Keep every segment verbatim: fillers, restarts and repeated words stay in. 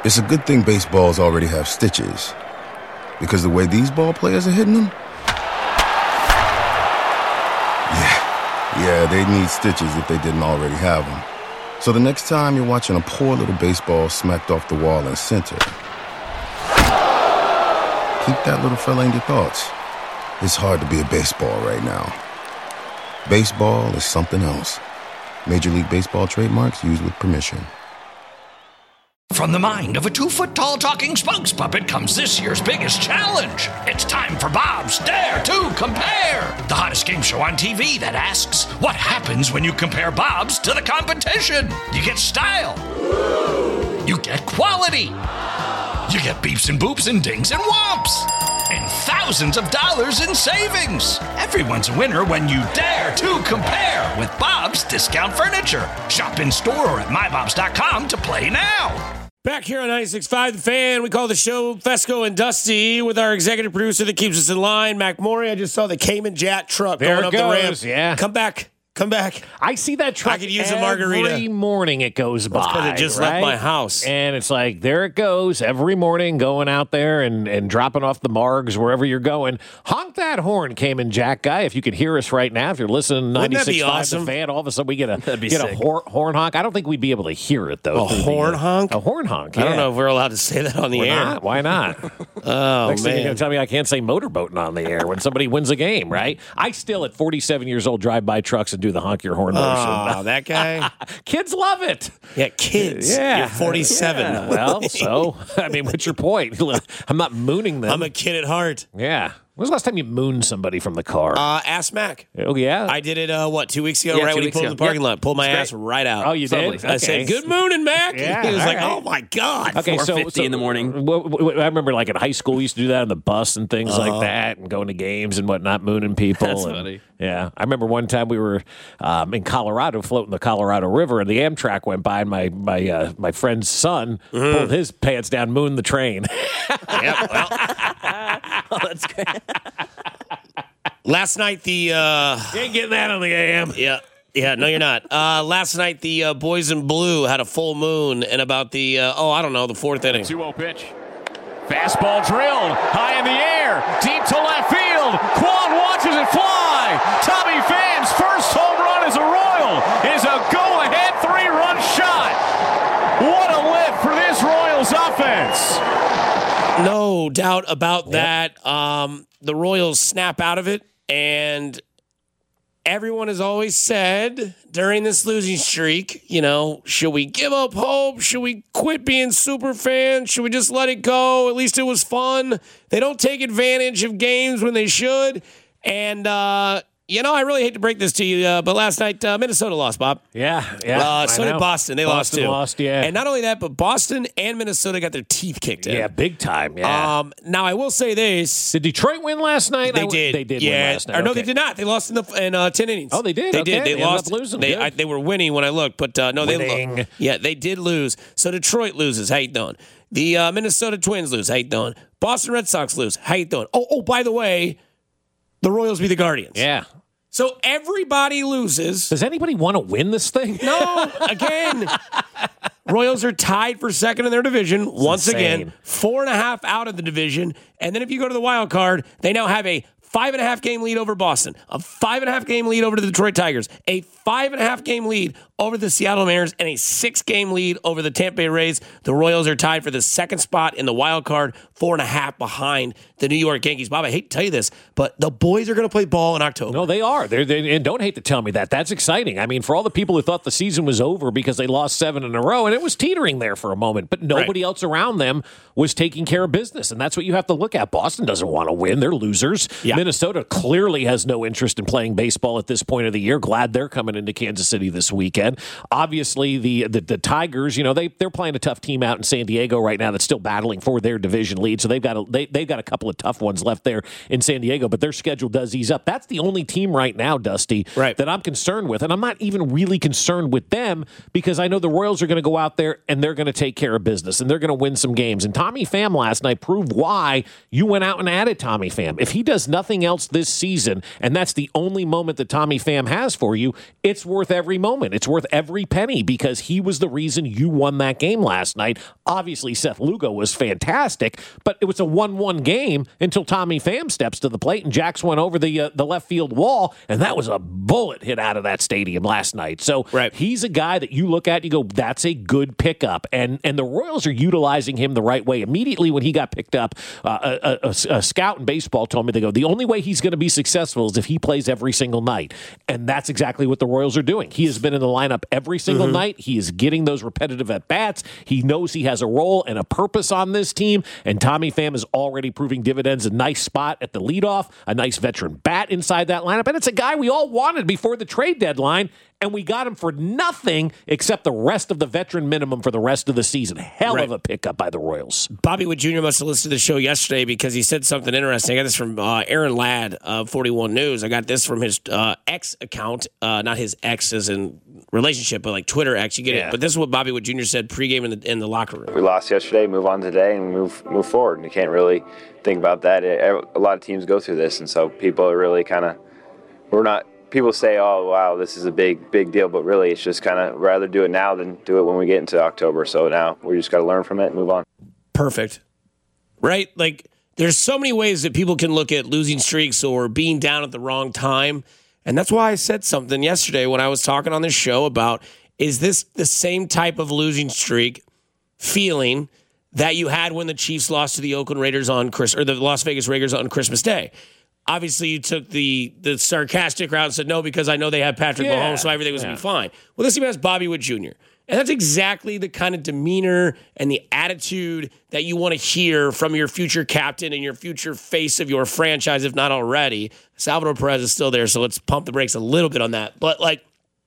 It's a good thing baseballs already have stitches, because the way these ball players are hitting them, yeah, yeah, they need stitches if they didn't already have them. So the next time you're watching a poor little baseball smacked off the wall in center, keep that little fella in your thoughts. It's hard to be a baseball right now. Baseball is something else. Major League Baseball trademarks used with permission. From the mind of a two-foot-tall talking spokes puppet comes this year's biggest challenge. It's time for Bob's Dare to Compare, the hottest game show on T V that asks, what happens when you compare Bob's to the competition? You get style. You get quality. You get beeps and boops and dings and whomps. And thousands of dollars in savings. Everyone's a winner when you dare to compare with Bob's Discount Furniture. Shop in store or at my bobs dot com to play now. Back here on ninety-six point five The Fan, we call the show Fesco and Dusty with our executive producer that keeps us in line, Mac Morey. I just saw the Cayman Jet truck there going up goes, the ramp. Yeah. Come back. Come back. I see that truck I could use a margarita. every morning it goes by. That's because it just right? left my house. And it's like, there it goes every morning going out there and, and dropping off the margs wherever you're going. Honk that horn, Cayman Jack guy. If you could hear us right now, if you're listening to ninety-six point five awesome? The Fan, all of a sudden we get a, That'd be get sick. a hor- horn honk. I don't think we'd be able to hear it, though. A horn the, uh, honk? A horn honk, I don't yeah. know if we're allowed to say that on the We're air. not. Why not? Oh, Next thing you're man. going to tell me I can't say motorboating on the air when somebody wins a game, right? I still, at forty-seven years old, drive by trucks and do the honk your horn motion. Oh, that guy? Kids love it. Yeah, kids. Yeah. You're forty-seven. Yeah. Well, so, I mean, what's your point? I'm not mooning them. I'm a kid at heart. Yeah. When was the last time you mooned somebody from the car? Uh, ask Mac. oh, yeah? I did it, uh, what, two weeks ago, Yeah, right two when he weeks pulled in ago. the parking Yeah. lot. Pulled my It's ass great. right out. Oh, you did? I said, Okay. good morning, Mac. Yeah, he was all like, right. oh, my God. Okay, so, four fifty so in the morning. w- w- I remember, like in high school, we used to do that on the bus and things Uh-huh. like that, and going to games and whatnot, mooning people. That's and, funny. Yeah, I remember one time we were um, in Colorado, floating the Colorado River, and the Amtrak went by, and my my uh, my friend's son Mm-hmm. pulled his pants down, mooned the train. Yep, well. Oh, that's great. Last night, the... Uh, You ain't getting that on the A M. yeah. Yeah, no, you're not. Uh, last night, the uh, boys in blue had a full moon and about the, uh, oh, I don't know, the fourth inning. two oh pitch. Fastball drilled high in the air, deep to left field. Quan watches it fly. Tommy Pham's first home run as a Royal is a go-ahead three-run shot. What a lift for this Royals offense. No doubt about that. Um, the Royals snap out of it, and everyone has always said during this losing streak, you know, should we give up hope? Should we quit being super fans? Should we just let it go? At least it was fun. They don't take advantage of games when they should. And, uh, you know, I really hate to break this to you, uh, but last night uh, Minnesota lost, Bob. Yeah, yeah. Uh, I so did know. Boston. They Boston lost too. lost, yeah. And not only that, but Boston and Minnesota got their teeth kicked in. Yeah, big time, yeah. Um, now, I will say this. Did Detroit win last night? They I- did. They did yeah. win last night. Or no, okay. they did not. They lost in the in uh, ten innings. Oh, they did? They Okay. did. They They ended lost. up losing. They Good. I, they were winning when I looked, but uh, no, Winning. they lo- yeah they did lose. So Detroit loses. How you doing? The uh, Minnesota Twins lose. How you doing? Boston Red Sox lose. How you doing? Oh, oh, by the way, the Royals beat the Guardians. Yeah. So everybody loses. Does anybody want to win this thing? No, again, Royals are tied for second in their division once insane. again, four and a half out of the division. And then if you go to the wild card, they now have a five and a half game lead over Boston, a five and a half game lead over the Detroit Tigers, a five and a half game lead over the Seattle Mariners, and a six game lead over the Tampa Bay Rays. The Royals are tied for the second spot in the wild card, four and a half behind the New York Yankees. Bob, I hate to tell you this, but the boys are going to play ball in October. No, they are. They're, they and don't hate to tell me that. That's exciting. I mean, for all the people who thought the season was over because they lost seven in a row, and it was teetering there for a moment, but nobody Right. else around them was taking care of business, and that's what you have to look at. Boston doesn't want to win. They're losers. Yeah. Minnesota clearly has no interest in playing baseball at this point of the year. Glad they're coming into Kansas City this weekend. Obviously, the the, the Tigers, you know, they, they're playing a tough team out in San Diego right now that's still battling for their division lead, so they've got a, they, they've got a couple of tough ones left there in San Diego, but their schedule does ease up. That's the only team right now, Dusty, Right. that I'm concerned with, and I'm not even really concerned with them because I know the Royals are going to go out there and they're going to take care of business and they're going to win some games. And Tommy Pham last night proved why you went out and added Tommy Pham. If he does nothing nothing else this season, and that's the only moment that Tommy Pham has for you, it's worth every moment. It's worth every penny because he was the reason you won that game last night. Obviously, Seth Lugo was fantastic, but it was a one one game until Tommy Pham steps to the plate and jacks one over the uh, the left field wall, and that was a bullet hit out of that stadium last night. So right. he's a guy that you look at and you go, that's a good pickup. And and the Royals are utilizing him the right way. Immediately when he got picked up, uh, a, a, a scout in baseball told me, they go, the only way he's going to be successful is if he plays every single night. And that's exactly what the Royals are doing. He has been in the lineup every single mm-hmm. night. He is getting those repetitive at-bats. He knows he has a role and a purpose on this team. And Tommy Pham is already proving dividends. A nice spot at the leadoff, a nice veteran bat inside that lineup. And it's a guy we all wanted before the trade deadline. And we got him for nothing except the rest of the veteran minimum for the rest of the season. Hell right. of a pickup by the Royals. Bobby Witt Junior must have listened to the show yesterday because he said something interesting. I got this from uh, Aaron Ladd of forty-one News. I got this from his uh, X account, uh, not his ex as in relationship, but like Twitter X. You get yeah. it. But this is what Bobby Witt Junior said pregame in the in the locker room. We lost yesterday. Move on today and move move forward. And you can't really think about that. It, a lot of teams go through this, and so people are really kind of we're not. People say, oh, wow, this is a big, big deal, but really it's just kind of rather do it now than do it when we get into October. So now we just got to learn from it and move on. Perfect. Right? Like, there's so many ways that people can look at losing streaks or being down at the wrong time. And that's why I said something yesterday when I was talking on this show about, is this the same type of losing streak feeling that you had when the Chiefs lost to the Oakland Raiders on Chris or the Las Vegas Raiders on Christmas Day? Obviously, you took the the sarcastic route and said, no, because I know they had Patrick yeah. Mahomes, so everything was yeah. going to be fine. Well, this team has Bobby Witt Junior And that's exactly the kind of demeanor and the attitude that you want to hear from your future captain and your future face of your franchise, if not already. Salvador Perez is still there, so let's pump the brakes a little bit on that. But, like,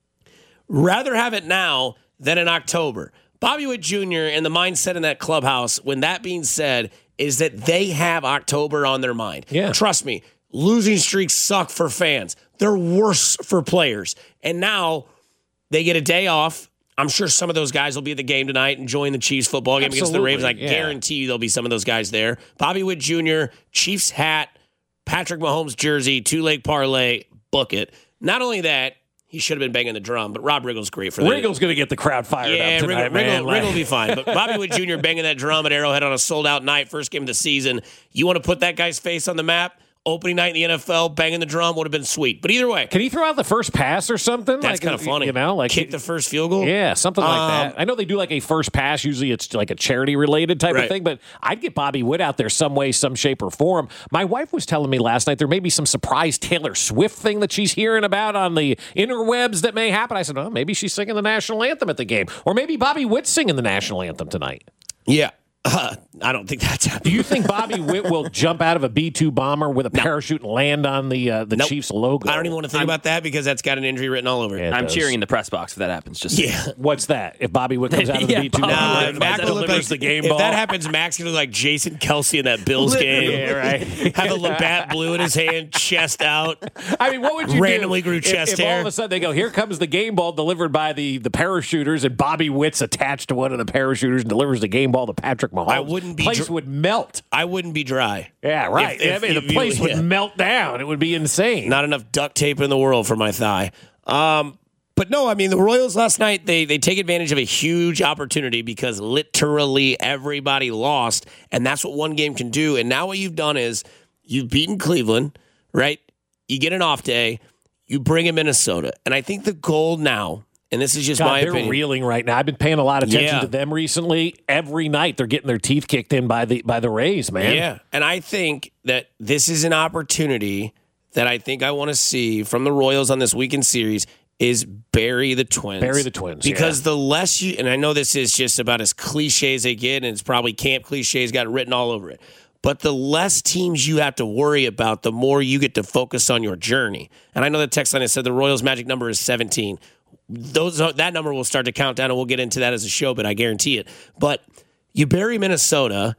rather have it now than in October. Bobby Witt Junior and the mindset in that clubhouse, when that being said, is that they have October on their mind. Yeah. Trust me. Losing streaks suck for fans. They're worse for players. And now they get a day off. I'm sure some of those guys will be at the game tonight enjoying the Chiefs football game Absolutely, against the Ravens. I yeah. guarantee you there'll be some of those guys there. Bobby Witt Junior, Chiefs hat, Patrick Mahomes jersey, two-leg parlay, book it. Not only that, he should have been banging the drum, but Rob Riggle's great for that. Riggle's going to get the crowd fired yeah, up tonight, Riggle, man. Riggle, Riggle will be fine. But Bobby Witt Junior banging that drum at Arrowhead on a sold-out night, first game of the season. You want to put that guy's face on the map? Opening night in the N F L, banging the drum would have been sweet. But either way. Can he throw out the first pass or something? That's like, kind of funny. You know, like kick the first field goal? Yeah, something like um, that. I know they do like a first pass. Usually it's like a charity-related type right. of thing, but I'd get Bobby Witt out there some way, some shape, or form. My wife was telling me last night there may be some surprise Taylor Swift thing that she's hearing about on the interwebs that may happen. I said, oh, maybe she's singing the national anthem at the game. Or maybe Bobby Witt's singing the national anthem tonight. Yeah. Uh, I don't think that's happening. Do you think Bobby Witt will jump out of a B two bomber with a no. parachute and land on the uh, the nope. Chiefs logo? I don't even want to think I'm, about that because that's got an injury written all over it. Yeah, it I'm does. cheering in the press box if that happens. Just yeah. What's that? If Bobby Witt comes out of the yeah, B two bomber, nah, and Mac will look like the game if ball. that happens, Mac's gonna look like Jason Kelsey in that Bills game. Yeah, right. Have a Labatt Blue in his hand, chest out. I mean, what would you randomly do grew if, chest if hair? all of a sudden they go, here comes the game ball delivered by the, the parachuters, and Bobby Witt's attached to one of the parachuters and delivers the game ball to Patrick Mahomes? I wouldn't be place dr- would melt. I wouldn't be dry. Yeah, right. If- if- I mean, if the place you- would yeah. melt down. It would be insane. Not enough duct tape in the world for my thigh. Um, but no, I mean, the Royals last night, they they take advantage of a huge opportunity because literally everybody lost, and that's what one game can do. And now what you've done is you've beaten Cleveland, right? You get an off day, you bring in Minnesota. And I think the goal now, and this is just God, my they're opinion. reeling right now. I've been paying a lot of attention Yeah. to them recently. Every night they're getting their teeth kicked in by the by the Rays, man. Yeah, and I think that this is an opportunity that I think I want to see from the Royals on this weekend series is bury the Twins. Bury the Twins, Because yeah. the less you, and I know this is just about as cliche as they get, and it's probably camp cliches got written all over it, but the less teams you have to worry about, the more you get to focus on your journey. And I know the text line has said the Royals' magic number is seventeen. Those that number will start to count down, and we'll get into that as a show, but I guarantee it. But you bury Minnesota,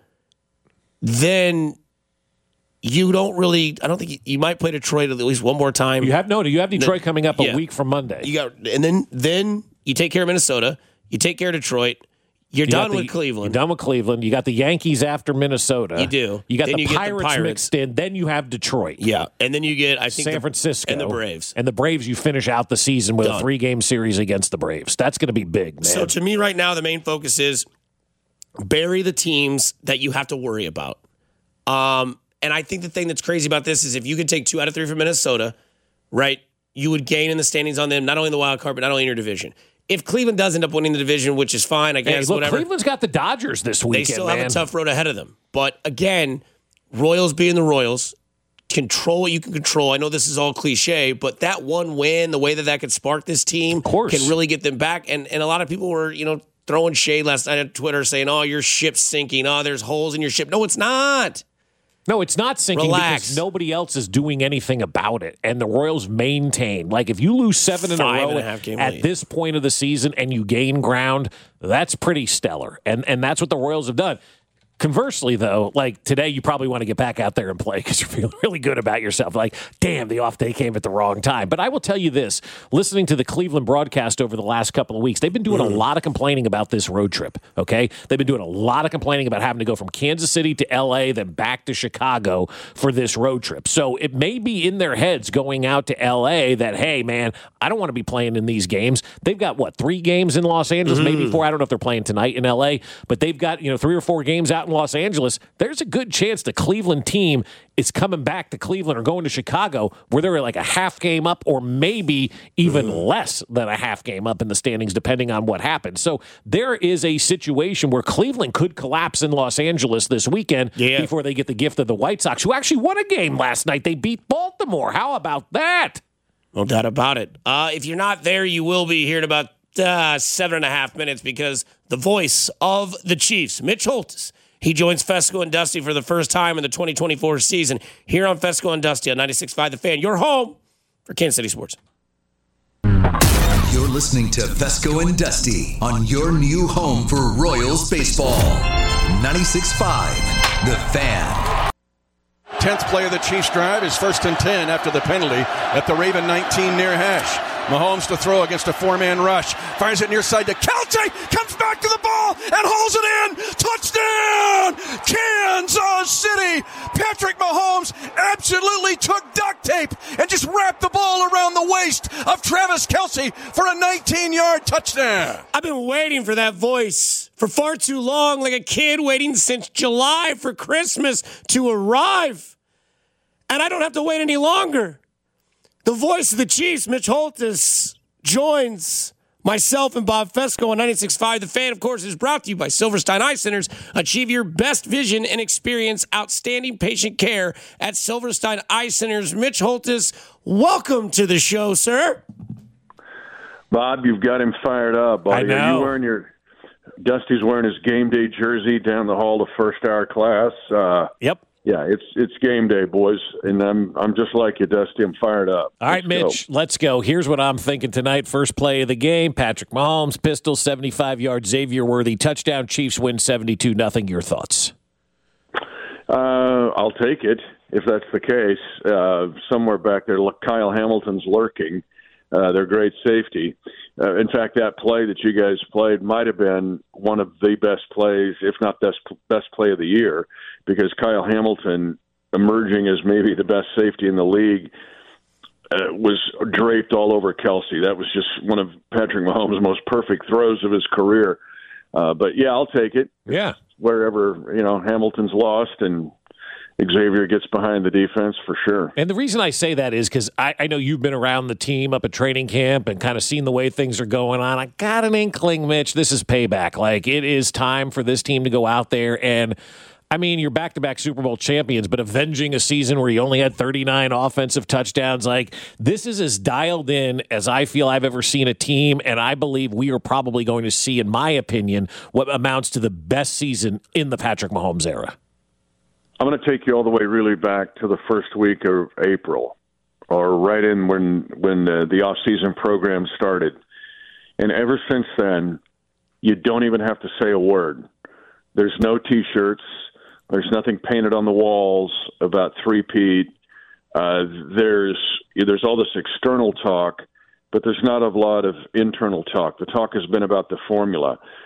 then you don't really. I don't think you, you might play Detroit at least one more time. You have no. You have Detroit The- coming up a yeah. week from Monday. You got, and then then you take care of Minnesota. You take care of Detroit. You're You done got with the- Cleveland. You're done with Cleveland. You got the Yankees after Minnesota. You do. You got Then the, you get the Pirates Pirates. mixed in. Then you have Detroit. Yeah, and then you get I think San the- Francisco. and the Braves. And the Braves, you finish out the season with Done. a three-game series against the Braves. That's going to be big, man. So to me right now, the main focus is bury the teams that you have to worry about. Um, and I think the thing that's crazy about this is if you could take two out of three from Minnesota, right, you would gain in the standings on them, not only in the wild card, but not only in your division. If Cleveland does end up winning the division, which is fine, I Hey, guess, look, whatever. Cleveland's got the Dodgers this They weekend, still man. have a tough road ahead of them. But again, Royals being the Royals, control what you can control. I know this is all cliche, but that one win, the way that that could spark this team, course. can really get them back. And and a lot of people were, you know, throwing shade last night on Twitter saying, oh, your ship's sinking. Oh, there's holes in your ship. No, it's not. No, it's not sinking Relax. because nobody else is doing anything about it. And the Royals maintain. Like, if you lose seven in Five a row and a half game at lead. this point of the season and you gain ground, that's pretty stellar. And and that's what the Royals have done. Conversely, though, like today, you probably want to get back out there and play because you're feeling really good about yourself. Like, damn, the off day came at the wrong time. But I will tell you this, listening to the Cleveland broadcast over the last couple of weeks, they've been doing a lot of complaining about this road trip, okay? They've been doing a lot of complaining about having to go from Kansas City to L A, then back to Chicago for this road trip. So it may be in their heads going out to L A that, hey, man, I don't want to be playing in these games. They've got, what, three games in Los Angeles, maybe four. I don't know if they're playing tonight in L A, but they've got, you know, three or four games out in Los Angeles. There's a good chance the Cleveland team is coming back to Cleveland or going to Chicago where they're like a half game up or maybe even less than a half game up in the standings, depending on what happens. So there is a situation where Cleveland could collapse in Los Angeles this weekend Yeah. before they get the gift of the White Sox, who actually won a game last night. They beat Baltimore. How about that? No doubt about it. Uh, if you're not there, you will be here in about uh, seven and a half minutes because the voice of the Chiefs, Mitch Holthus, he joins Fesco and Dusty for the first time in the twenty twenty-four season here on Fesco and Dusty on ninety-six point five The Fan, your home for Kansas City sports. You're listening to Fesco and Dusty on your new home for Royals baseball. ninety-six point five The Fan. tenth play of the Chiefs drive is first and ten after the penalty at the Raven nineteen near hash. Mahomes to throw against a four-man rush. Fires it near side to Kelce. Comes back to the ball and hauls it in. Touchdown! Kansas City. Patrick Mahomes absolutely took duct tape and just wrapped the ball around the waist of Travis Kelce for a nineteen-yard touchdown. I've been waiting for that voice for far too long, like a kid waiting since July for Christmas to arrive. And I don't have to wait any longer. The voice of the Chiefs, Mitch Holthus, joins myself and Bob Fesco on ninety-six point five The Fan, of course, is brought to you by Silverstein Eye Centers. Achieve your best vision and experience outstanding patient care at Silverstein Eye Centers. Mitch Holthus, welcome to the show, sir. Bob, you've got him fired up, buddy. I know. Are you wearing your Dusty's wearing his game day jersey down the hall to first hour class? Uh, Yep. yeah, it's it's game day, boys, and I'm I'm just like you, Dusty. I'm fired up. All right, Let's Mitch, let's go. Here's what I'm thinking tonight. First play of the game, Patrick Mahomes, pistol, seventy-five-yard Xavier Worthy touchdown. Chiefs win seventy-two nothing. Your thoughts? Uh, I'll take it if that's the case. Uh, somewhere back there, look, Kyle Hamilton's lurking. Uh, they're great safety. Uh, in fact, that play that you guys played might have been one of the best plays, if not best best play of the year, because Kyle Hamilton, emerging as maybe the best safety in the league, uh, was draped all over Kelce. That was just one of Patrick Mahomes' most perfect throws of his career. Uh, but, yeah, I'll take it. Yeah. Wherever, you know, Hamilton's lost and Xavier gets behind the defense, for sure. And the reason I say that is because I, I know you've been around the team up at training camp and kind of seen the way things are going on. I got an inkling, Mitch, this is payback. Like, it is time for this team to go out there and, I mean, you're back-to-back Super Bowl champions, but avenging a season where you only had thirty-nine offensive touchdowns, like, this is as dialed in as I feel I've ever seen a team, and I believe we are probably going to see, in my opinion, what amounts to the best season in the Patrick Mahomes era. I'm going to take you all the way really back to the first week of April, or right in when when the, the off-season program started. And ever since then, you don't even have to say a word. There's no T-shirts. There's nothing painted on the walls about three-peat. Uh, there's there's all this external talk, but there's not a lot of internal talk. The talk has been about the formula.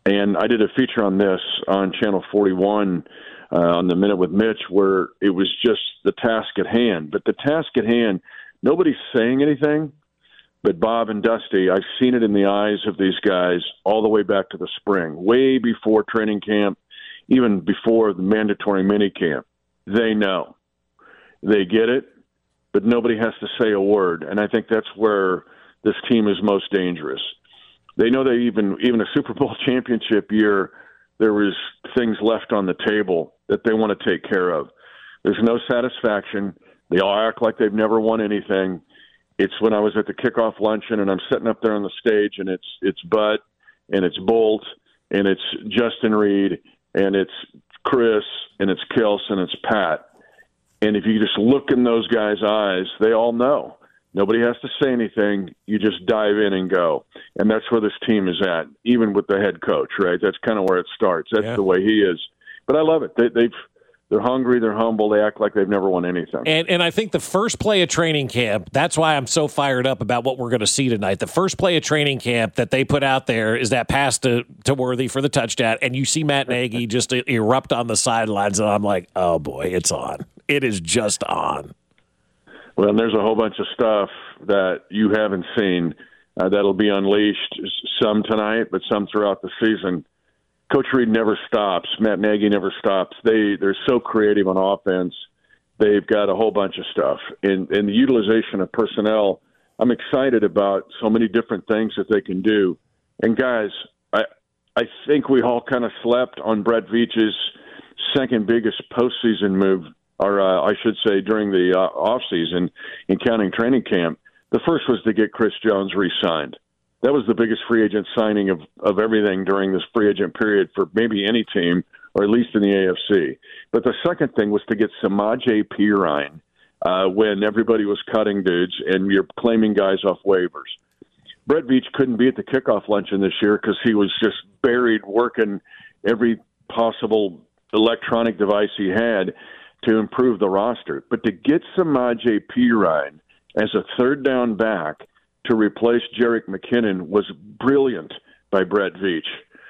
And I did a feature on this on Channel forty-one uh, on The Minute with Mitch, where it was just the task at hand. But the task at hand, nobody's saying anything. But Bob and Dusty, I've seen it in the eyes of these guys all the way back to the spring, way before training camp, even before the mandatory mini camp. They know. They get it, but nobody has to say a word. And I think that's where this team is most dangerous. They know that even even a Super Bowl championship year, there was things left on the table that they want to take care of. There's no satisfaction. They all act like they've never won anything. It's when I was at the kickoff luncheon and I'm sitting up there on the stage and it's it's Bud and it's Bolt and it's Justin Reed and it's Chris and it's Kels and it's Pat. And if you just look in those guys' eyes, they all know. Nobody has to say anything. You just dive in and go. And that's where this team is at, even with the head coach, right? That's kind of where it starts. That's yeah. the way he is. But I love it. They, they've They're hungry. They're humble. They act like they've never won anything. And and I think the first play of training camp, that's why I'm so fired up about what we're going to see tonight. The first play of training camp that they put out there is that pass to, to Worthy for the touchdown. And you see Matt Nagy just erupt on the sidelines. And I'm like, oh, boy, it's on. It is just on. Well, and there's a whole bunch of stuff that you haven't seen uh, that'll be unleashed, some tonight, but some throughout the season. Coach Reed never stops. Matt Nagy never stops. They, they're so creative on offense. They've got a whole bunch of stuff. In, in the utilization of personnel, I'm excited about so many different things that they can do. And, guys, I I think we all kind of slept on Brett Veach's second biggest postseason move, or uh, I should say during the uh, offseason in counting training camp. The first was to get Chris Jones re-signed. That was the biggest free agent signing of, of everything during this free agent period for maybe any team, or at least in the A F C. But the second thing was to get Samaje Perine uh, when everybody was cutting dudes and you're claiming guys off waivers. Brett Veach couldn't be at the kickoff luncheon this year because he was just buried working every possible electronic device he had to improve the roster. But to get Samaje Perine as a third down back to replace Jerick McKinnon was brilliant by Brett Veach.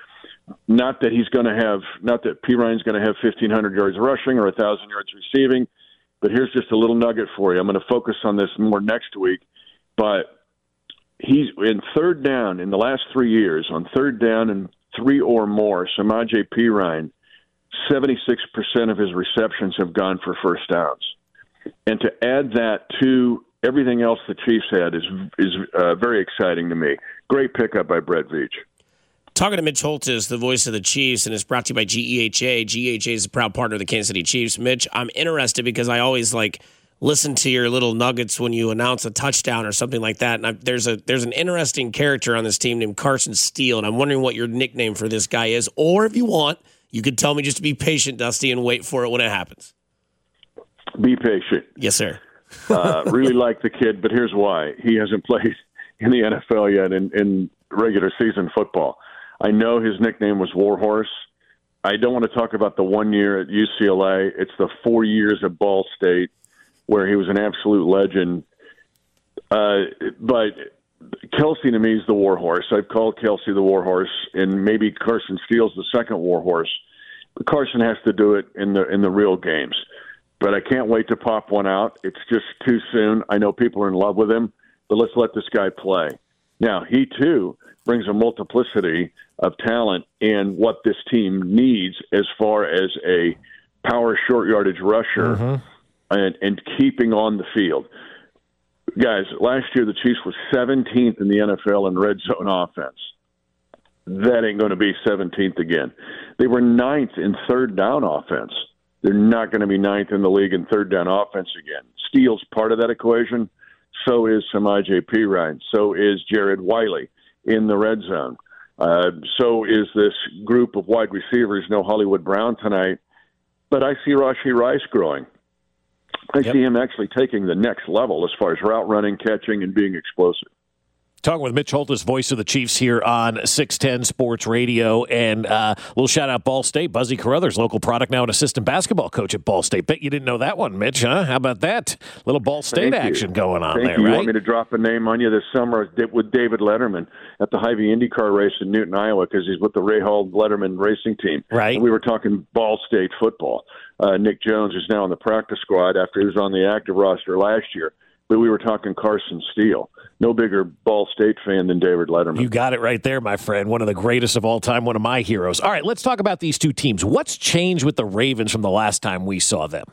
Not that he's going to have, not that Perine's going to have fifteen hundred yards rushing or one thousand yards receiving, but here's just a little nugget for you. I'm going to focus on this more next week, but he's in third down in the last three years, on third down and three or more, Samaje Perine, seventy-six percent of his receptions have gone for first downs. And to add that to everything else the Chiefs had is is uh, very exciting to me. Great pickup by Brett Veach. Talking to Mitch Holthus, the voice of the Chiefs, and it's brought to you by G E H A. G E H A is a proud partner of the Kansas City Chiefs. Mitch, I'm interested because I always like listen to your little nuggets when you announce a touchdown or something like that. And I, there's a there's an interesting character on this team named Carson Steele, and I'm wondering what your nickname for this guy is. Or if you want, you could tell me just to be patient, Dusty, and wait for it when it happens. Be patient. Yes, sir. uh, really like the kid, but here's why. He hasn't played in the N F L yet in, in regular season football. I know his nickname was Warhorse. I don't want to talk about the one year at U C L A. It's the four years at Ball State where he was an absolute legend. Uh, but Kelsey to me is the Warhorse. I've called Kelsey the Warhorse, and maybe Carson Steele's the second Warhorse. But Carson has to do it in the in the real games. But I can't wait to pop one out. It's just too soon. I know people are in love with him, but let's let this guy play. Now, he, too, brings a multiplicity of talent in what this team needs as far as a power short yardage rusher mm-hmm. and, and keeping on the field. Guys, last year the Chiefs were seventeenth in the N F L in red zone offense. That ain't going to be seventeenth again. They were ninth in third down offense. They're not going to be ninth in the league in third down offense again. Steele's part of that equation. So is Samaje Perine. So is Jared Wiley in the red zone. Uh, so is this group of wide receivers. No Hollywood Brown tonight. But I see Rashee Rice growing. I yep. see him actually taking the next level as far as route running, catching, and being explosive. Talking with Mitch Holthus, voice of the Chiefs here on six ten Sports Radio. And uh, a little shout-out Ball State. Buzzy Carruthers, local product now, an assistant basketball coach at Ball State. Bet you didn't know that one, Mitch, huh? How about that? Little Ball State Thank action you. going on Thank there, you. right? You want me to drop a name on you this summer with David Letterman at the Hy-Vee IndyCar race in Newton, Iowa, because he's with the Ray Hall Letterman racing team. Right. And we were talking Ball State football. Uh, Nick Jones is now on the practice squad after he was on the active roster last year. But we were talking Carson Steele. No bigger Ball State fan than David Letterman. You got it right there, my friend. One of the greatest of all time, one of my heroes. All right, let's talk about these two teams. What's changed with the Ravens from the last time we saw them?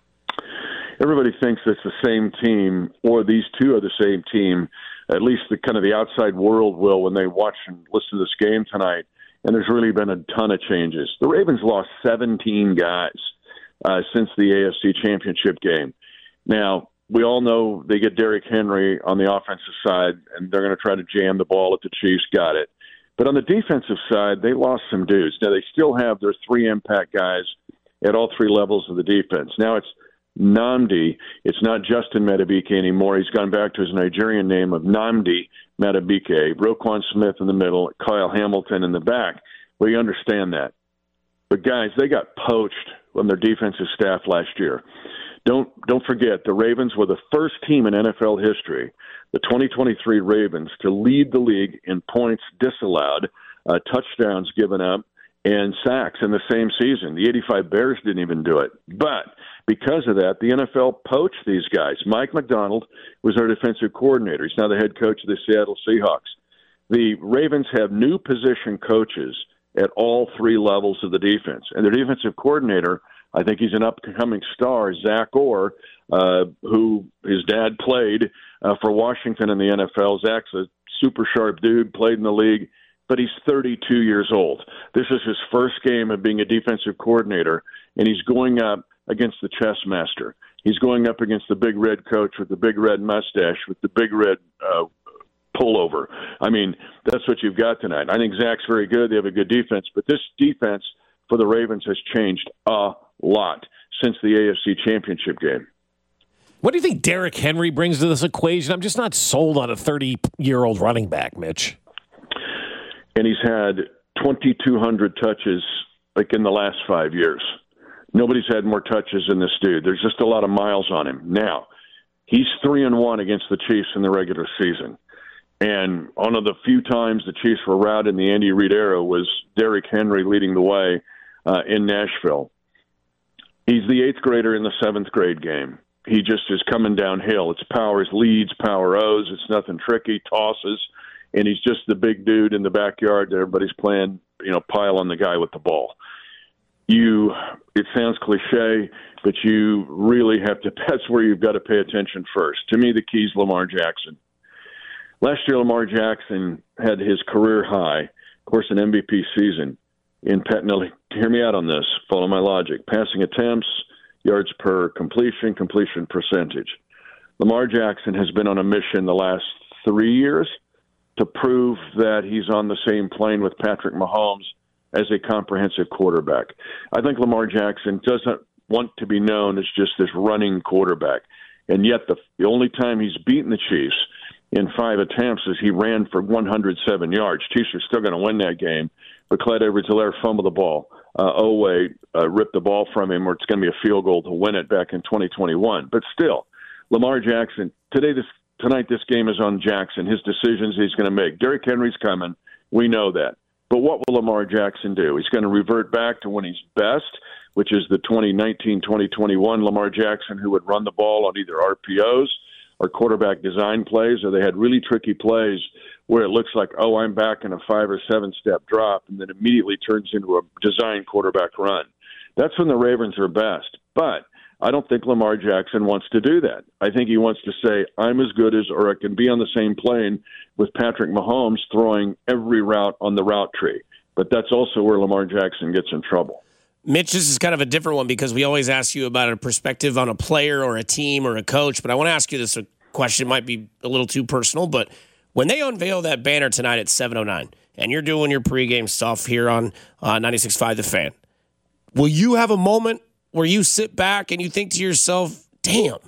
Everybody thinks it's the same team, or these two are the same team. At least the kind of the outside world will when they watch and listen to this game tonight. And there's really been a ton of changes. The Ravens lost seventeen guys uh, since the A F C Championship game. Now, we all know they get Derrick Henry on the offensive side, and they're going to try to jam the ball at the Chiefs. Got it. But on the defensive side, they lost some dudes. Now, they still have their three impact guys at all three levels of the defense. Now it's Nnamdi. It's not Justin Madubuike anymore. He's gone back to his Nigerian name of Nnamdi Madubuike. Roquan Smith in the middle, Kyle Hamilton in the back. Well, you understand that. But, guys, they got poached on their defensive staff last year. Don't don't forget, the Ravens were the first team in N F L history, the twenty twenty-three Ravens, to lead the league in points disallowed, uh, touchdowns given up, and sacks in the same season. The eighty-five Bears didn't even do it. But because of that, the N F L poached these guys. Mike McDonald was our defensive coordinator. He's now the head coach of the Seattle Seahawks. The Ravens have new position coaches at all three levels of the defense. And their defensive coordinator, I think he's an upcoming star, Zach Orr, uh, who his dad played uh, for Washington in the N F L. Zach's a super sharp dude, played in the league, but he's thirty-two years old. This is his first game of being a defensive coordinator, and he's going up against the chess master. He's going up against the big red coach with the big red mustache, with the big red uh, pullover. I mean, that's what you've got tonight. I think Zach's very good. They have a good defense, but this defense for the Ravens has changed a lot since the A F C Championship game. What do you think Derrick Henry brings to this equation? I'm just not sold on a thirty-year-old running back, Mitch. And he's had twenty-two hundred touches like in the last five years. Nobody's had more touches than this dude. There's just a lot of miles on him. Now, he's three and one against the Chiefs in the regular season. And one of the few times the Chiefs were routed in the Andy Reid era was Derrick Henry leading the way uh, in Nashville. He's the eighth grader in the seventh grade game. He just is coming downhill. It's powers leads, power O's. It's nothing tricky, tosses. And he's just the big dude in the backyard that everybody's playing, you know, pile on the guy with the ball. You, it sounds cliche, but you really have to, that's where you've got to pay attention first. To me, the key is Lamar Jackson. Last year, Lamar Jackson had his career high, of course, an M V P season. In Patnell, hear me out on this. Follow my logic. Passing attempts, yards per completion, completion percentage. Lamar Jackson has been on a mission the last three years to prove that he's on the same plane with Patrick Mahomes as a comprehensive quarterback. I think Lamar Jackson doesn't want to be known as just this running quarterback. And yet the, the only time he's beaten the Chiefs in five attempts is he ran for one hundred seven yards. Chiefs are still going to win that game, but Clyde Edwards-Helaire fumbled the ball. Uh, Oweh uh, ripped the ball from him, or it's going to be a field goal to win it back in twenty twenty-one. But still, Lamar Jackson, today, this tonight, this game is on Jackson, his decisions he's going to make. Derrick Henry's coming. We know that. But what will Lamar Jackson do? He's going to revert back to when he's best, which is the twenty nineteen twenty twenty-one Lamar Jackson, who would run the ball on either R P Os or quarterback design plays, or they had really tricky plays where it looks like, oh, I'm back in a five or seven step drop, and then immediately turns into a design quarterback run. That's when the Ravens are best. But I don't think Lamar Jackson wants to do that. I think he wants to say, I'm as good as, or I can be on the same plane with Patrick Mahomes throwing every route on the route tree. But that's also where Lamar Jackson gets in trouble. Mitch, this is kind of a different one because we always ask you about a perspective on a player or a team or a coach. But I want to ask you this question. It might be a little too personal, but when they unveil that banner tonight at seven oh nine and you're doing your pregame stuff here on uh, ninety-six point five The Fan, will you have a moment where you sit back and you think to yourself, damn,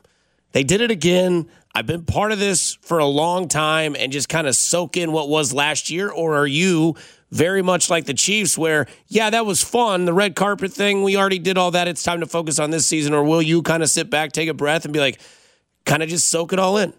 They did it again. I've been part of this for a long time and just kind of soak in what was last year? Or are you very much like the Chiefs where, yeah, that was fun, the red carpet thing, we already did all that, it's time to focus on this season? Or will you kind of sit back, take a breath, and be like, kind of just soak it all in?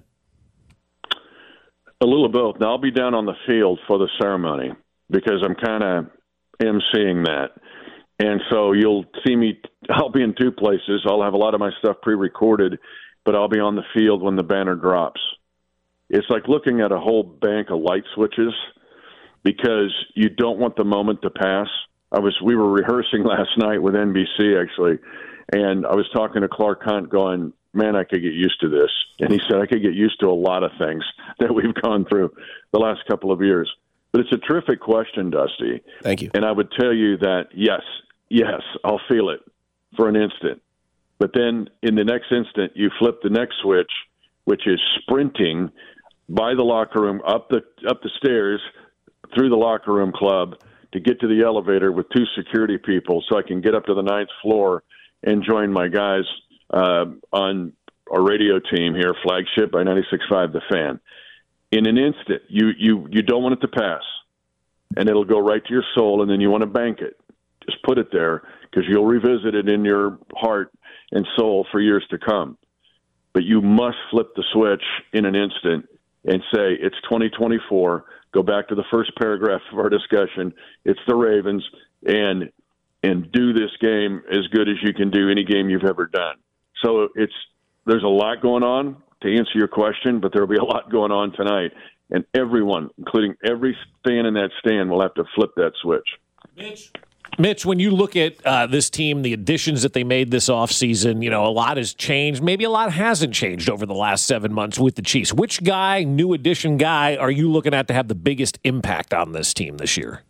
A little of both. Now, I'll be down on the field for the ceremony because I'm kind of emceeing that. And so you'll see me, I'll be in two places. I'll have a lot of my stuff pre-recorded, but I'll be on the field when the banner drops. It's like looking at a whole bank of light switches because you don't want the moment to pass. I was, we were rehearsing last night with N B C actually, and I was talking to Clark Hunt going, man, I could get used to this. And he said, I could get used to a lot of things that we've gone through the last couple of years. But it's a terrific question, Dusty. Thank you. And I would tell you that, yes, yes, I'll feel it for an instant. But then in the next instant, you flip the next switch, which is sprinting by the locker room, up the up the stairs, through the locker room club to get to the elevator with two security people so I can get up to the ninth floor and join my guys uh, on our radio team here, Flagship by ninety-six point five The Fan. In an instant, you, you, you don't want it to pass, and it'll go right to your soul, and then you want to bank it. Just put it there because you'll revisit it in your heart and soul for years to come. But you must flip the switch in an instant and say, it's twenty twenty-four. Go back to the first paragraph of our discussion. It's the Ravens, and and do this game as good as you can do any game you've ever done. So it's there's a lot going on to answer your question, but there'll be a lot going on tonight. And everyone, including every fan in that stand, will have to flip that switch. Mitch. Mitch, when you look at uh, this team, the additions that they made this offseason, you know, a lot has changed. Maybe a lot hasn't changed over the last seven months with the Chiefs. Which guy, new addition guy, are you looking at to have the biggest impact on this team this year?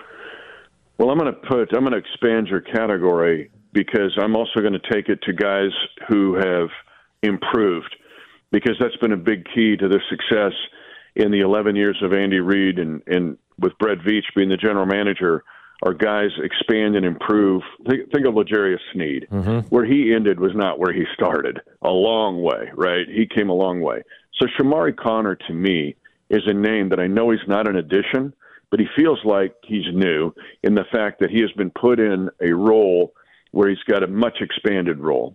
Well, I'm going to put, I'm going to expand your category because I'm also going to take it to guys who have improved, because that's been a big key to their success in the eleven years of Andy Reid and, and with Brett Veach being the general manager. Our guys expand and improve. Think, think of L'Jarius Sneed. Mm-hmm. Where he ended was not where he started. A long way, right? He came a long way. So Shamari Connor, to me, is a name that I know he's not an addition, but he feels like he's new in the fact that he has been put in a role where he's got a much expanded role.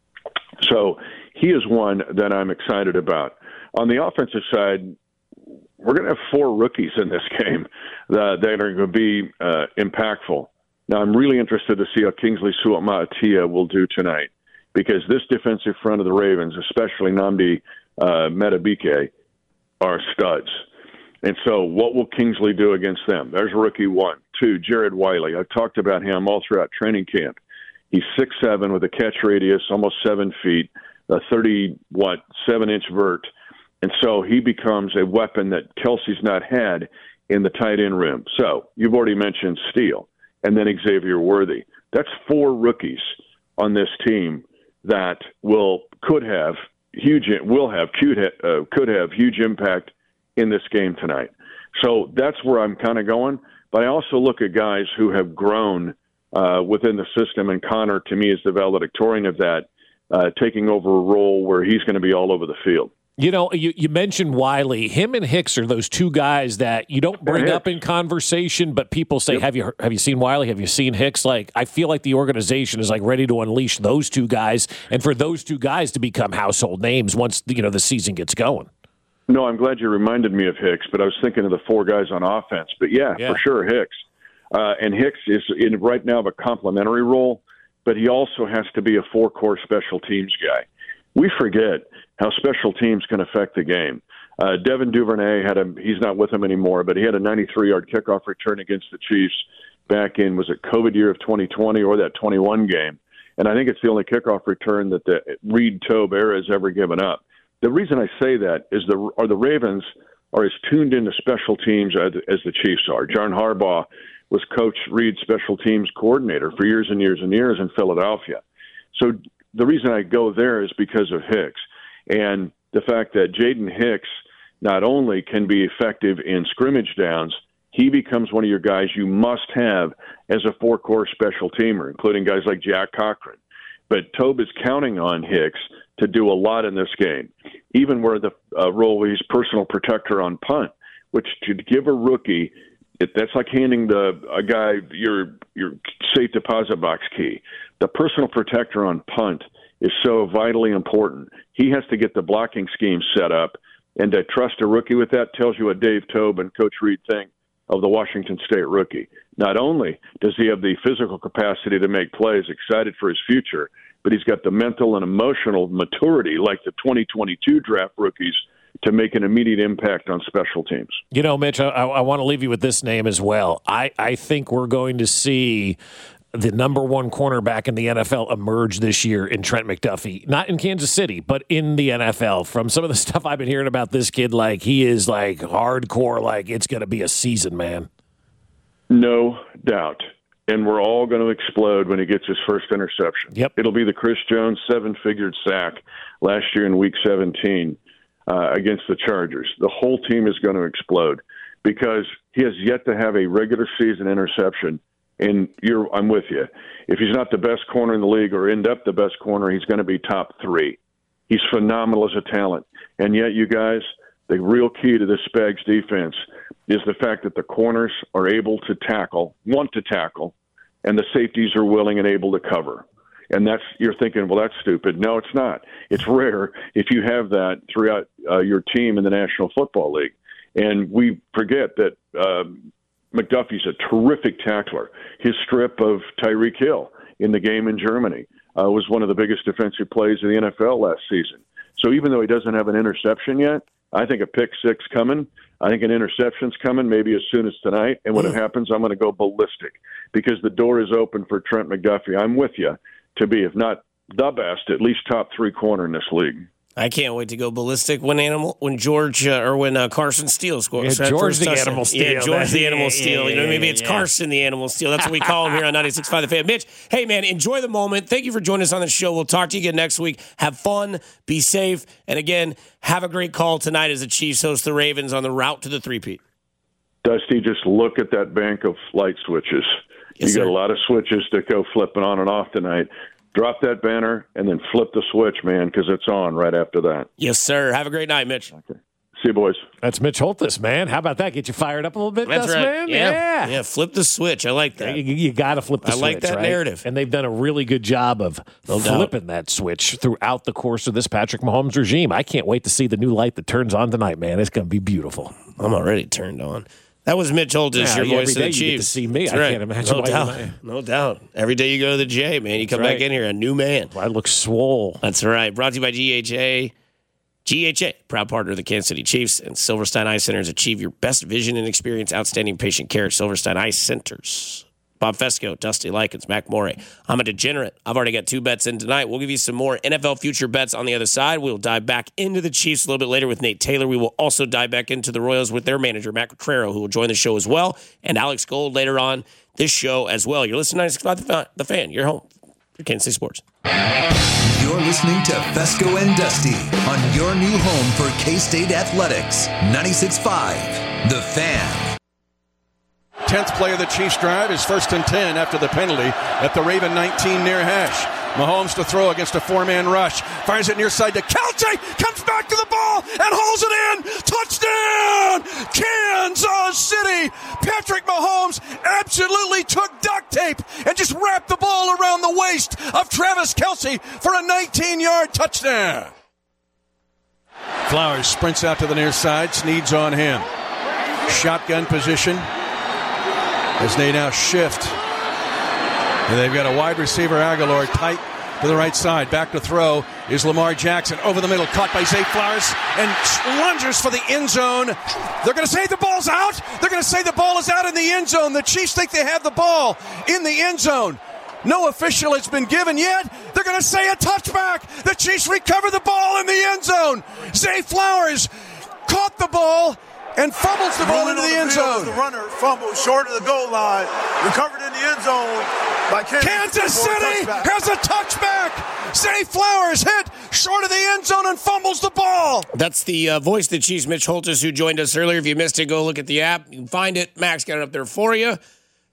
So he is one that I'm excited about. On the offensive side, we're going to have four rookies in this game uh, that are going to be uh, impactful. Now, I'm really interested to see how Kingsley Suama'atia will do tonight, because this defensive front of the Ravens, especially Nnamdi uh, Madubuike, are studs. And so what will Kingsley do against them? There's rookie one. Two, Jared Wiley. I've talked about him all throughout training camp. He's six seven with a catch radius, almost seven feet, a thirty, what, seven-inch vert. And so he becomes a weapon that Kelsey's not had in the tight end room. So you've already mentioned Steele and then Xavier Worthy. That's four rookies on this team that will could have huge will have could have, uh, could have huge impact in this game tonight. So that's where I'm kind of going. But I also look at guys who have grown uh, within the system, and Connor, to me, is the valedictorian of that, uh, taking over a role where he's going to be all over the field. You know, you, you mentioned Wiley. Him and Hicks are those two guys that you don't bring up in conversation, but people say, yep. have you have you seen Wiley? Have you seen Hicks? Like, I feel like the organization is like ready to unleash those two guys, and for those two guys to become household names once, you know, the season gets going. No, I'm glad you reminded me of Hicks, but I was thinking of the four guys on offense. But, yeah, yeah. for sure, Hicks. Uh, and Hicks is in right now of a complementary role, but he also has to be a four-core special teams guy. We forget how special teams can affect the game. Uh, Devin Duvernay had a, he's not with them anymore, but he had a ninety-three yard kickoff return against the Chiefs back in, was it COVID year of twenty twenty or that twenty-one game? And I think it's the only kickoff return that the Reid-Tobe era has ever given up. The reason I say that is the are the Ravens are as tuned into special teams as, as the Chiefs are. John Harbaugh was Coach Reid's special teams coordinator for years and years and years in Philadelphia. So the reason I go there is because of Hicks. And the fact that Jaden Hicks not only can be effective in scrimmage downs, he becomes one of your guys you must have as a four-core special teamer, including guys like Jack Cochran. But Tobe is counting on Hicks to do a lot in this game, even where the uh, role where he's personal protector on punt, which to give a rookie, it, that's like handing the a guy your your safe deposit box key. The personal protector on punt is so vitally important. He has to get the blocking scheme set up, and to trust a rookie with that tells you what Dave Tobe and Coach Reed think of the Washington State rookie. Not only does he have the physical capacity to make plays, excited for his future, but he's got the mental and emotional maturity like the twenty twenty-two draft rookies to make an immediate impact on special teams. You know, Mitch, I, I want to leave you with this name as well. I, I think we're going to see the number one cornerback in the N F L emerge this year in Trent McDuffie. Not in Kansas City, but in the N F L. From some of the stuff I've been hearing about this kid, like he is like hardcore, like it's going to be a season, man. No doubt. And we're all going to explode when he gets his first interception. Yep. It'll be the Chris Jones seven-figured sack last year in Week seventeen uh, against the Chargers. The whole team is going to explode because he has yet to have a regular season interception. And you're, I'm with you. If he's not the best corner in the league or end up the best corner, he's going to be top three. He's phenomenal as a talent. And yet, you guys, the real key to this Spags defense is the fact that the corners are able to tackle, want to tackle, and the safeties are willing and able to cover. And that's, you're thinking, well, that's stupid. No, it's not. It's rare if you have that throughout uh, your team in the National Football League. And we forget that um, McDuffie's a terrific tackler. His strip of Tyreek Hill in the game in Germany uh, was one of the biggest defensive plays in the N F L last season. So even though he doesn't have an interception yet, I think a pick six coming. I think an interception's coming maybe as soon as tonight. And when it happens, I'm going to go ballistic because the door is open for Trent McDuffie. I'm with you to be, if not the best, at least top three corner in this league. I can't wait to go ballistic when animal when George uh, or when uh, Carson Steele scores. Yeah, George the touchdown. Animal Steele. Yeah, George the yeah, Animal yeah, Steele. Yeah, you know, maybe yeah, it's yeah. Carson the Animal Steele. That's what we call him here on ninety-six point five The Fan. Mitch, hey man, enjoy the moment. Thank you for joining us on the show. We'll talk to you again next week. Have fun, be safe, and again, have a great call tonight as the Chiefs host the Ravens on the route to the three-peat. Dusty, just look at that bank of light switches. Yes, you got sir. a lot of switches to go flipping on and off tonight. Drop that banner and then flip the switch, man, because it's on right after that. Yes, sir. Have a great night, Mitch. Okay. See you, boys. That's Mitch Holthus, man. How about that? Get you fired up a little bit, That's Dust, right. man? Yeah. yeah. Yeah, flip the switch. I like that. You, you got to flip the I switch. like that right? narrative. And they've done a really good job of No doubt. flipping that switch throughout the course of this Patrick Mahomes regime. I can't wait to see the new light that turns on tonight, man. It's going to be beautiful. I'm already turned on. That was Mitch Holthus, Yeah, your yeah, voice every of the day you get Chiefs. to see me. That's I right. can't imagine No why doubt. you- No doubt. Every day you go to the J, man, you come That's back right. in here a new man. I look swole. That's right. Brought to you by G H A. G H A, proud partner of the Kansas City Chiefs and Silverstein Eye Centers. Achieve your best vision and experience outstanding patient care at Silverstein Eye Centers. Bob Fesco, Dusty Likens, Mac Morey. I'm a degenerate. I've already got two bets in tonight. We'll give you some more N F L future bets on the other side. We'll dive back into the Chiefs a little bit later with Nate Taylor. We will also dive back into the Royals with their manager, Matt Quatrero, who will join the show as well, and Alex Gold later on this show as well. You're listening to ninety-six point five The Fan. You're home for Kansas City Sports. You're listening to Fesco and Dusty on your new home for K-State Athletics. ninety-six point five The Fan. tenth play of the Chiefs drive is first and ten after the penalty at the Raven nineteen near hash. Mahomes to throw against a four-man rush. Fires it near side to Kelce. Comes back to the ball and hauls it in. Touchdown! Kansas City! Patrick Mahomes absolutely took duct tape and just wrapped the ball around the waist of Travis Kelce for a nineteen-yard touchdown. Flowers sprints out to the near side. Snead's on him. Shotgun position as they now shift. And they've got a wide receiver, Aguilar, tight to the right side. Back to throw is Lamar Jackson. Over the middle, caught by Zay Flowers, and lunges for the end zone. They're going to say the ball's out. They're going to say the ball is out in the end zone. The Chiefs think they have the ball in the end zone. No official has been given yet. They're going to say a touchback. The Chiefs recover the ball in the end zone. Zay Flowers caught the ball and fumbles the ball into the end zone. The runner fumbled short of the goal line, recovered in the end zone by Kansas, Kansas City has a touchback. Zay Flowers hit short of the end zone and fumbles the ball. That's the uh, voice of the Chiefs, Mitch Holthus, who joined us earlier. If you missed it, go look at the app. You can find it. Max got it up there for you.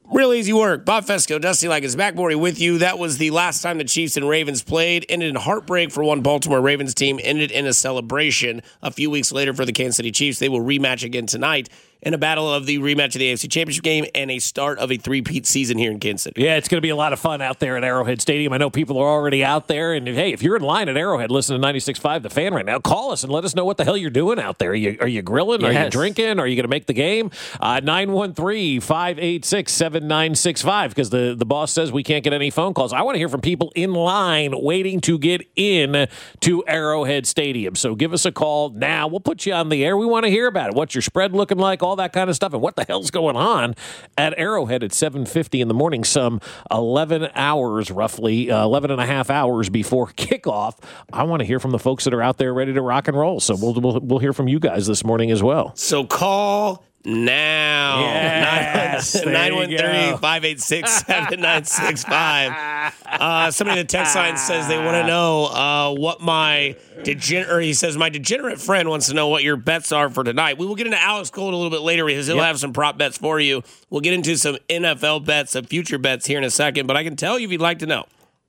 Real easy work. Bob Fesco, Dusty Like is back morning with you. That was the last time the Chiefs and Ravens played. Ended in heartbreak for one Baltimore Ravens team. Ended in a celebration a few weeks later for the Kansas City Chiefs. They will rematch again tonight in a battle of the rematch of the A F C Championship game and a start of a three-peat season here in Kansas City. Yeah, it's going to be a lot of fun out there at Arrowhead Stadium. I know people are already out there. And, hey, if you're in line at Arrowhead listening to ninety-six point five The Fan right now, call us and let us know what the hell you're doing out there. Are you, are you grilling? Yes. Are you drinking? Are you going to make the game? Uh, nine one three, five eight six, seven nine six five because the, the boss says we can't get any phone calls. I want to hear from people in line waiting to get in to Arrowhead Stadium. So give us a call now. We'll put you on the air. We want to hear about it. What's your spread looking like? All that kind of stuff. And what the hell's going on at Arrowhead at seven fifty in the morning, some eleven hours roughly, uh, eleven and a half hours before kickoff. I want to hear from the folks that are out there ready to rock and roll. So we'll, we'll, we'll hear from you guys this morning as well. So call now. Yes, nine one three, five eight six, seven nine six five. Uh, somebody in the text line says they want to know uh, what my degenerate, or he says, my degenerate friend wants to know what your bets are for tonight. We will get into Alex Gold a little bit later because he'll yep. have some prop bets for you. We'll get into some N F L bets, some future bets here in a second, but I can tell you if you'd like to know.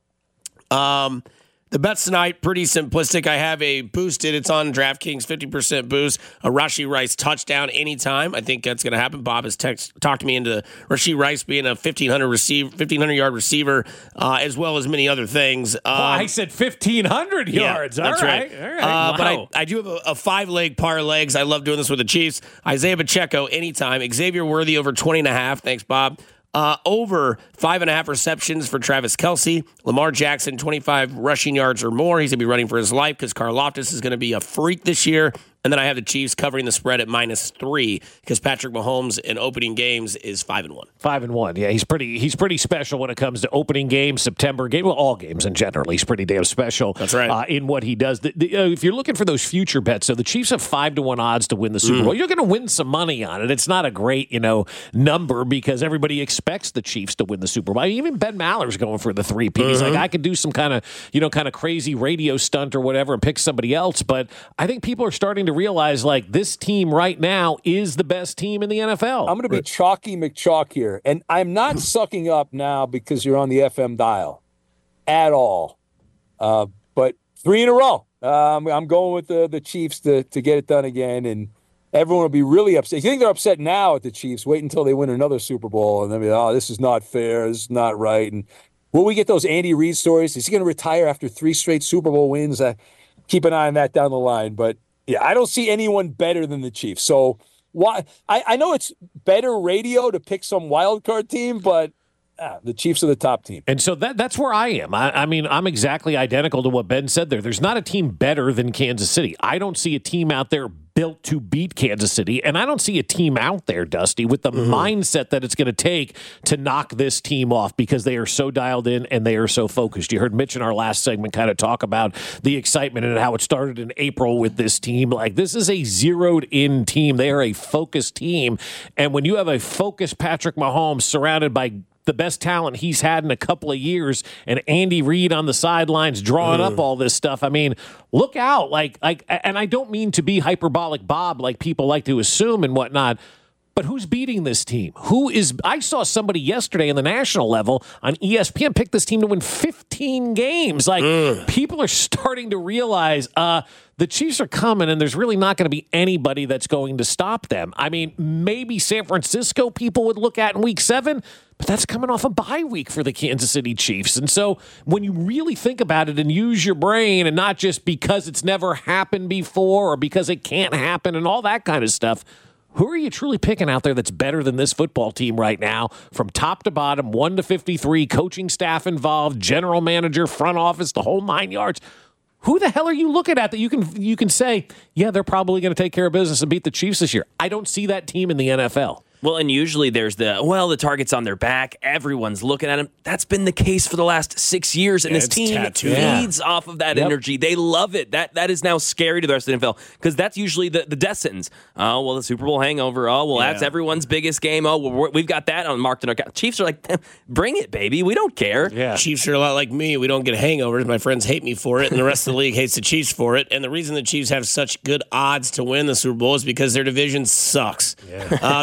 Um, The bets tonight, pretty simplistic. I have a boosted. It's on DraftKings, fifty percent boost. A Rashee Rice touchdown anytime. I think that's going to happen. Bob has text, talked me into Rashee Rice being a fifteen hundred receive, fifteen hundred yard receiver, uh, as well as many other things. Um, oh, I said fifteen hundred yards. Yeah, All that's right. right. All right. Uh, Wow. But I, I do have a, a five-leg parlays. I love doing this with the Chiefs. Isaiah Pacheco anytime. Xavier Worthy over twenty and a half. Thanks, Bob. Uh, over five and a half receptions for Travis Kelce. Lamar Jackson, twenty-five rushing yards or more. He's going to be running for his life because Karlaftis is going to be a freak this year. And then I have the Chiefs covering the spread at minus three because Patrick Mahomes in opening games is five and one. Five and one. Yeah, he's pretty. He's pretty special when it comes to opening games, September game. Well, all games in general. He's pretty damn special. That's right. Uh, in what he does. The, the, uh, if you're looking for those future bets, so the Chiefs have five to one odds to win the Super mm. Bowl. You're going to win some money on it. It's not a great, you know, number because everybody expects the Chiefs to win the Super Bowl. Even Ben Maller's going for the three-peat. Mm-hmm. He's like, I could do some kind of, you know, kind of crazy radio stunt or whatever and pick somebody else. But I think people are starting to realize, like, this team right now is the best team in the N F L. I'm going to be chalky McChalk here, and I'm not sucking up now because you're on the F M dial at all. Uh, but three in a row. Um, I'm going with the, the Chiefs to, to get it done again, and everyone will be really upset. You think they're upset now at the Chiefs? Wait until they win another Super Bowl, and they'll be, oh, this is not fair. This is not right. And will we get those Andy Reid stories? Is he going to retire after three straight Super Bowl wins? Uh, keep an eye on that down the line, but yeah, I don't see anyone better than the Chiefs. So why? I, I know it's better radio to pick some wild card team, but ah, the Chiefs are the top team. And so that that's where I am. I, I mean, I'm exactly identical to what Ben said there. There's not a team better than Kansas City. I don't see a team out there built to beat Kansas City, and I don't see a team out there, Dusty, with the mm-hmm. mindset that it's going to take to knock this team off because they are so dialed in and they are so focused. You heard Mitch in our last segment kind of talk about the excitement and how it started in April with this team. Like, this is a zeroed-in team. They are a focused team, and when you have a focused Patrick Mahomes surrounded by the best talent he's had in a couple of years, and Andy Reid on the sidelines drawing mm. up all this stuff. I mean, look out. Like, like, and I don't mean to be hyperbolic Bob like people like to assume and whatnot, but who's beating this team? Who is? I saw somebody yesterday on the national level on E S P N pick this team to win fifteen games. Like, mm. people are starting to realize uh, the Chiefs are coming, and there's really not going to be anybody that's going to stop them. I mean, maybe San Francisco people would look at in week seven, but that's coming off a bye week for the Kansas City Chiefs. And so when you really think about it and use your brain and not just because it's never happened before or because it can't happen and all that kind of stuff, who are you truly picking out there that's better than this football team right now from top to bottom, one to fifty-three, coaching staff involved, general manager, front office, the whole nine yards? Who the hell are you looking at that you can you can say, yeah, they're probably going to take care of business and beat the Chiefs this year? I don't see that team in the N F L. Well, and usually there's the, well, the target's on their back. Everyone's looking at him. That's been the case for the last six years, and yeah, this team tattooed. feeds yeah. off of that yep. energy. They love it. That That is now scary to the rest of the N F L because that's usually the, the death sentence. Oh, well, the Super Bowl hangover. Oh, well, yeah. that's everyone's biggest game. Oh, well, we're, we've got that on marked in our account. Chiefs are like, bring it, baby. We don't care. Yeah. Chiefs are a lot like me. We don't get hangovers. My friends hate me for it, and the rest of the league hates the Chiefs for it. And the reason the Chiefs have such good odds to win the Super Bowl is because their division sucks. Yeah. Uh, the Broncos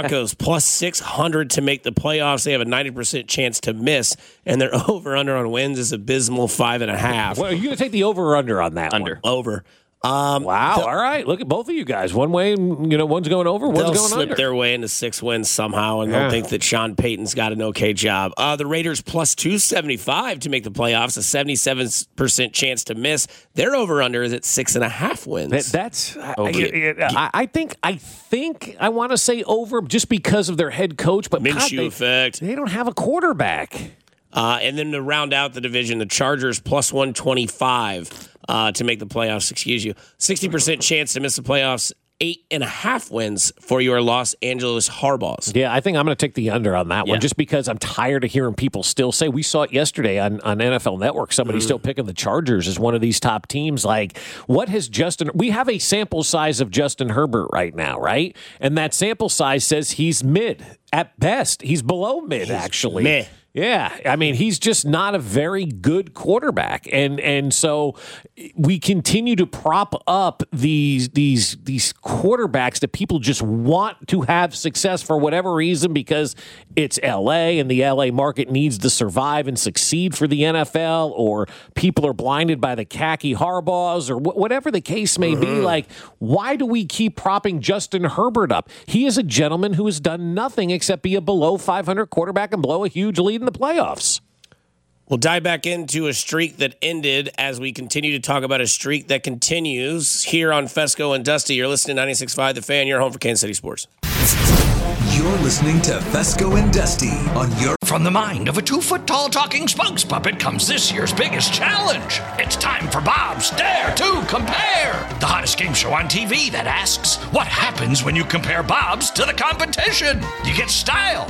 Broncos plus six hundred to make the playoffs. They have a ninety percent chance to miss, and their over-under on wins is abysmal five and a half. Well, are you going to take the over or under on that Under. one? Over. Um, wow. All right. Look at both of you guys. One way, you know, one's going over, one's they'll going slip under. their way into six wins somehow, and Yeah. they'll think that Sean Payton's got an okay job. Uh, the Raiders plus two seventy-five to make the playoffs, a seventy-seven percent chance to miss. Their over-under is at six and a half wins. That, that's Okay. I, I, I think I think I want to say over just because of their head coach, but God, Minshew they, effect. they don't have a quarterback. Uh, and then to round out the division, the Chargers plus one twenty-five uh, to make the playoffs. Excuse you. sixty percent chance to miss the playoffs. Eight and a half wins for your Los Angeles Harbaughs. Yeah, I think I'm going to take the under on that Yeah. one just because I'm tired of hearing people still say, we saw it yesterday on, on N F L Network, somebody Mm-hmm. still picking the Chargers as one of these top teams. Like, what has Justin, we have a sample size of Justin Herbert right now, right? And that sample size says he's mid at best. He's below mid, He's actually. meh. Yeah, I mean, he's just not a very good quarterback, and and so we continue to prop up these these these quarterbacks that people just want to have success for whatever reason because it's L A and the L A market needs to survive and succeed for the N F L, or people are blinded by the khaki Harbaughs, or wh- whatever the case may be. Like, why do we keep propping Justin Herbert up? He is a gentleman who has done nothing except be a below five hundred quarterback and blow a huge lead in the playoffs. We'll dive back into a streak that ended as we continue to talk about a streak that continues here on Fesco and Dusty. You're listening to ninety-six point five The Fan, your home for Kansas City sports. You're listening to Fesco and Dusty on your... From the mind of a two-foot-tall talking spokes puppet comes this year's biggest challenge. It's time for Bob's Dare to Compare, the hottest game show on T V that asks, what happens when you compare Bob's to the competition? You get style.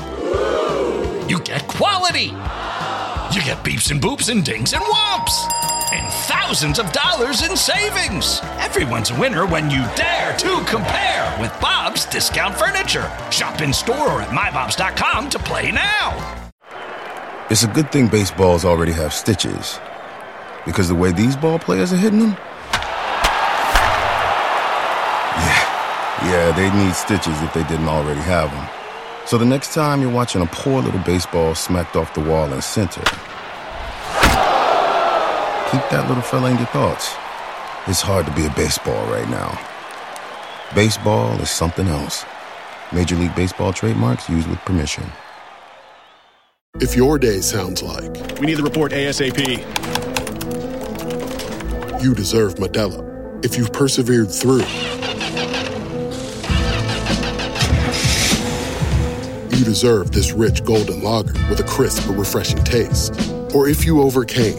You get quality. You get beeps and boops and dings and whomps. And thousands of dollars in savings. Everyone's a winner when you dare to compare with Bob's Discount Furniture. Shop in store or at my bobs dot com to play now. It's a good thing baseballs already have stitches. Because the way these ball players are hitting them? Yeah, yeah, they'd need stitches if they didn't already have them. So the next time you're watching a poor little baseball smacked off the wall in center, keep that little fella in your thoughts. It's hard to be a baseball right now. Baseball is something else. Major League Baseball trademarks used with permission. If your day sounds like... We need the report ASAP. You deserve Modelo. If you've persevered through... You deserve this rich golden lager with a crisp but refreshing taste. Or if you overcame...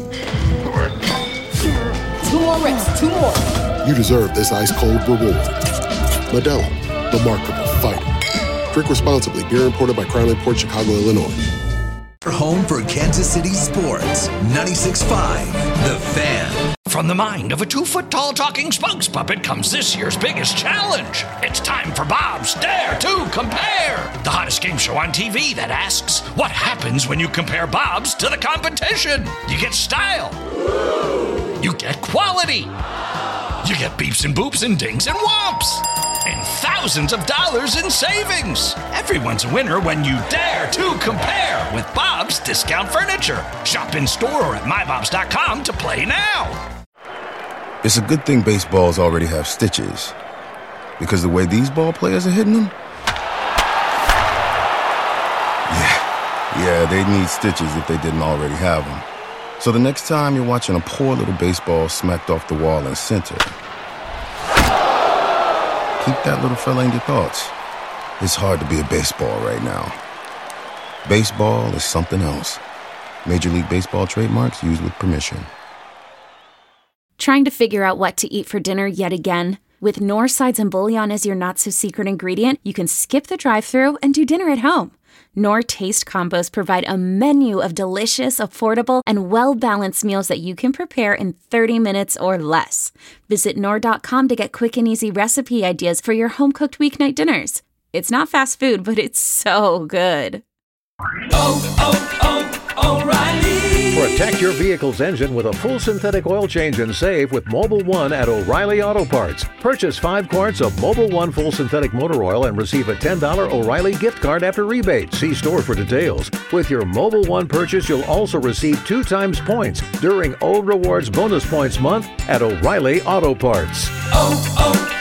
Two more reps, two more. You deserve this ice-cold reward. Modelo, the Remarkable Fighter. Drink responsibly. Beer imported by Crown Imports, Chicago, Illinois. Home for Kansas City sports. ninety-six point five The Fan. From the mind of a two-foot-tall talking spokes puppet comes this year's biggest challenge. It's time for Bob's Dare to Compare, the hottest game show on T V that asks, what happens when you compare Bob's to the competition? You get style. You get quality. You get beeps and boops and dings and whomps. And thousands of dollars in savings. Everyone's a winner when you dare to compare with Bob's Discount Furniture. Shop in store or at my bobs dot com to play now. It's a good thing baseballs already have stitches. Because the way these ball players are hitting them? Yeah, yeah, they'd need stitches if they didn't already have them. So the next time you're watching a poor little baseball smacked off the wall in center, keep that little fella in your thoughts. It's hard to be a baseball right now. Baseball is something else. Major League Baseball trademarks used with permission. Trying to figure out what to eat for dinner yet again? With Knorr Sides and Bouillon as your not-so-secret ingredient, you can skip the drive-thru and do dinner at home. Knorr Taste Combos provide a menu of delicious, affordable, and well-balanced meals that you can prepare in thirty minutes or less. Visit Knorr dot com to get quick and easy recipe ideas for your home-cooked weeknight dinners. It's not fast food, but it's so good. Oh, oh, oh, O'Reilly. Protect your vehicle's engine with a full synthetic oil change and save with Mobil one at O'Reilly Auto Parts. Purchase five quarts of Mobil one full synthetic motor oil and receive a ten dollars O'Reilly gift card after rebate. See store for details. With your Mobil one purchase, you'll also receive two times points during O Rewards Bonus Points Month at O'Reilly Auto Parts. Oh, oh,